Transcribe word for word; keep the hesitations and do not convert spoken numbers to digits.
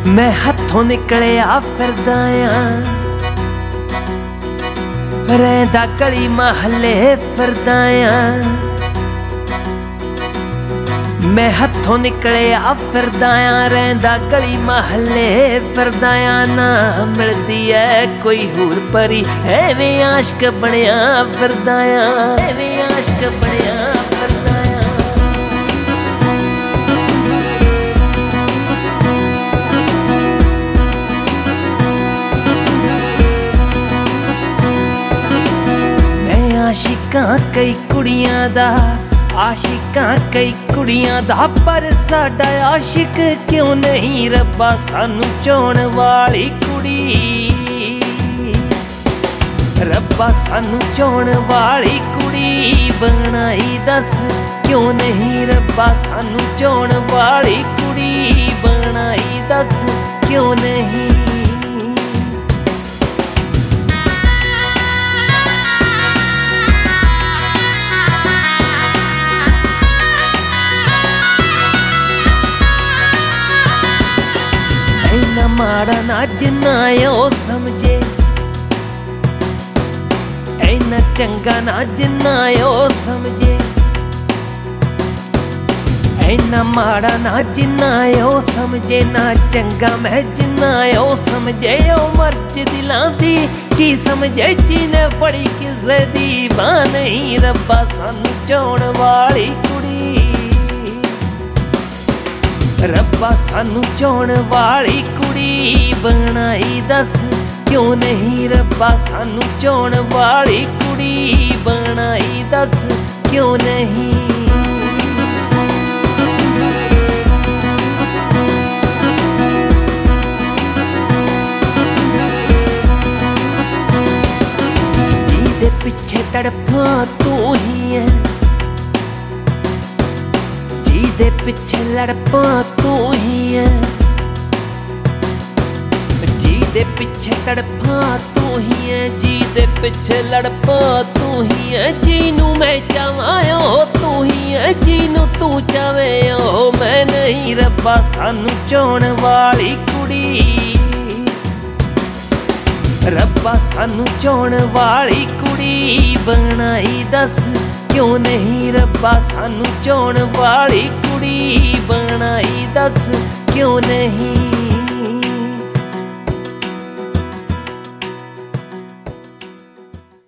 मैं हथों निकलिया फिरदा आ, रहिंदा गली महल्ले फिरदा आ। मैं हथों निकलिया फिरदा आ, रहिंदा गली महल्ले फिरदा आ। ना मिलदी है कोई होर परी, एवें आशिक बनिया फिरदा आ, एवें आशिक बनिया फिरदा आ। आशिकां कई कुड़ियां दा, आशिकां कई कुड़ियां दा, पर साडा आशिक क्यों नहीं रब्बा सानू चोण वाली कुड़ी। रब्बा सानू चोण वाली कुड़ी बनाई दस क्यों नहीं, रब्बा सानू चोण वाली कुड़ी बनाई दस क्यों नहीं। माड़ा ना जिन्ना ओ समझे, ऐना चंगा ना जिन्ना ओ समझे, ऐना माड़ा ना जिन्ना ओ समझे, ना चंगा मैं जिन्ना ओ समझे। ओ मर्ज दिलां दी की समझे, जिने बड़ी किसे दी मां नहीं, रब्बा सानू चोण वाली कुड़ी। रब्बा सानू चोण वाली कुड़ी बनाई दस क्यों नहीं, रब्बा सानू चोण वाली कुड़ी बनाई दस क्यों नहीं। जिहदे पिछे तड़फां तू ही है, जिहदे पिछे लड़पां तू ही है, जिहदे पिछे तड़पां तू ही है, जिहदे पिछे लड़पां तू ही है। जीनू मैं चाहां ओ तू ही है, जीनू तू चाहे ओ मैं नहीं, रब्बा सानू चोण वाली कुड़ी। रब्बा सानू चोण वाली कुड़ी बनाई दस क्यों नहीं, रब्बा सानू चोण वाली कुड़ी बनाई दस क्यों नहीं।